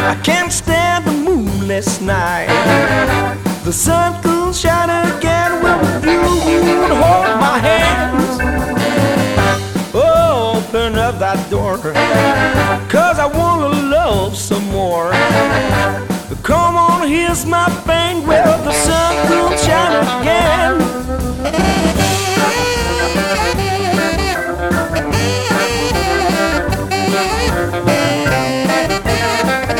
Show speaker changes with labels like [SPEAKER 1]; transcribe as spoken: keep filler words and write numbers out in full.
[SPEAKER 1] I can't stand the moonless night. The sun could shine again when you would hold my hands. Oh, open up that door, 'cause I wanna love some more. Come on, here's my thing. Well, the sun could shine again.